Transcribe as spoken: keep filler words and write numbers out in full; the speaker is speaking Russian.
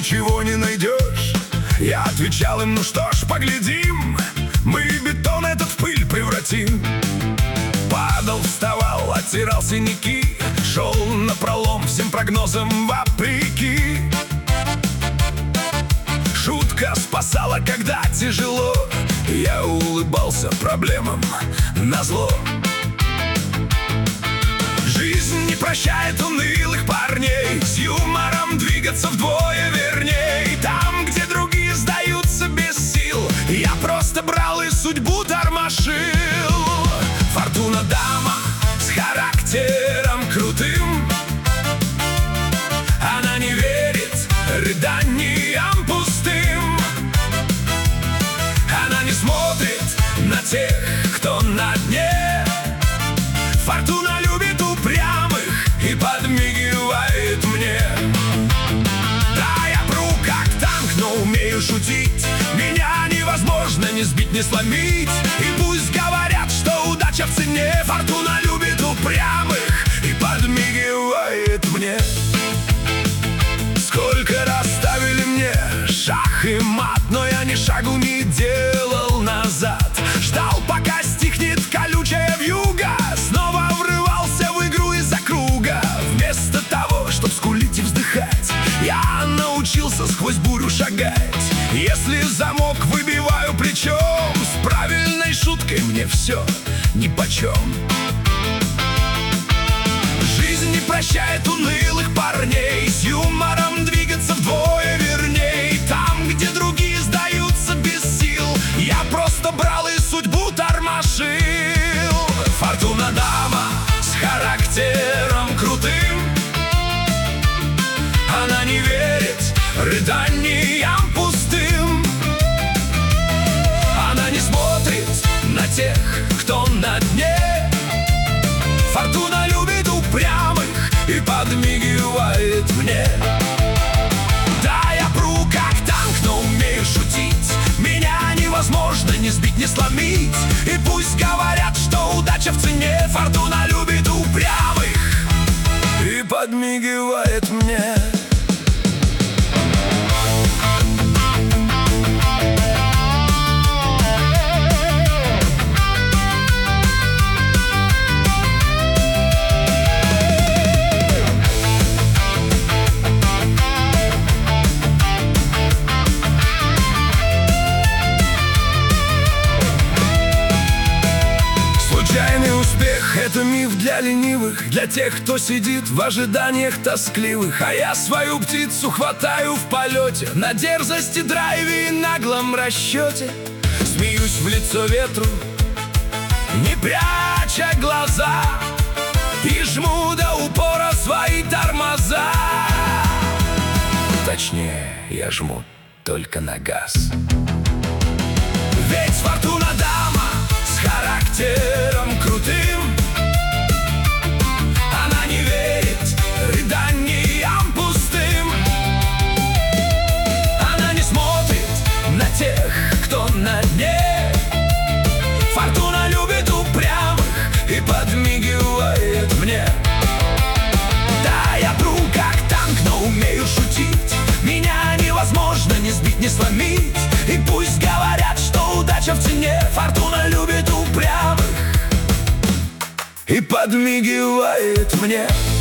ничего не найдешь. Я отвечал им: ну что ж, поглядим, мы бетон этот в пыль превратим. Падал, вставал, оттирал синяки, шел напролом всем прогнозам вопреки. Шутка спасала, когда тяжело, я улыбался проблемам назло. Жизнь не прощает унылых парней, с юмором двигаться вдвое верней. Там, где другие сдаются без сил, я просто брал и судьбу тормошил. Фортуна дама с характером крутым, она не верит рыданиям пустым. Она не смотрит на тех, кто на дне. Фортуна любит упрямых и подмигивает мне. Да, я пру как танк, но умею шутить. Меня невозможно ни сбить, ни сломить. И пусть говорят, что удача в цене, фортуна любит упрямых и подмигивает мне. Сколько раз ставили мне шах и мат, но я ни шагу не делал назад. Ждал, пока стихнет колючая вьюга, снова врывался в игру из-за круга. Вместо того, чтоб скулить и вздыхать, я научился сквозь бурю шагать. Если замок выбиваю плечом, с правильной шуткой мне все нипочем. Жизнь не прощает унылых парней, с юмором двигаться вдвое верней. Там, где другие сдаются без сил, я просто брал и судьбу тормошил. Фортуна дама с характером крутым, она не верит рыданиям пустым. Она не смотрит на тех, кто на дне. Фортуна любит упрямых и подмигивает мне. Да, я пру как танк, но умею шутить. Меня невозможно ни сбить, ни сломить. И пусть говорят, что удача в цене, фортуна любит упрямых и подмигивает мне. Это миф для ленивых, для тех, кто сидит в ожиданиях тоскливых. А я свою птицу хватаю в полете, на дерзости, драйве и наглом расчете. Смеюсь в лицо ветру, не пряча глаза, и жму до упора свои тормоза. Точнее, я жму только на газ. Ведь фортуна дама с характером крутым, она не верит рыданиям пустым. Она не смотрит на тех, кто на дне. Фортуна любит упрямых и подмигивает мне. Да, я пру как танк, но умею шутить. Меня невозможно ни сбить, ни сломить. И пусть говорят, что удача в цене, фортуна любит упрямых и подмигивает мне.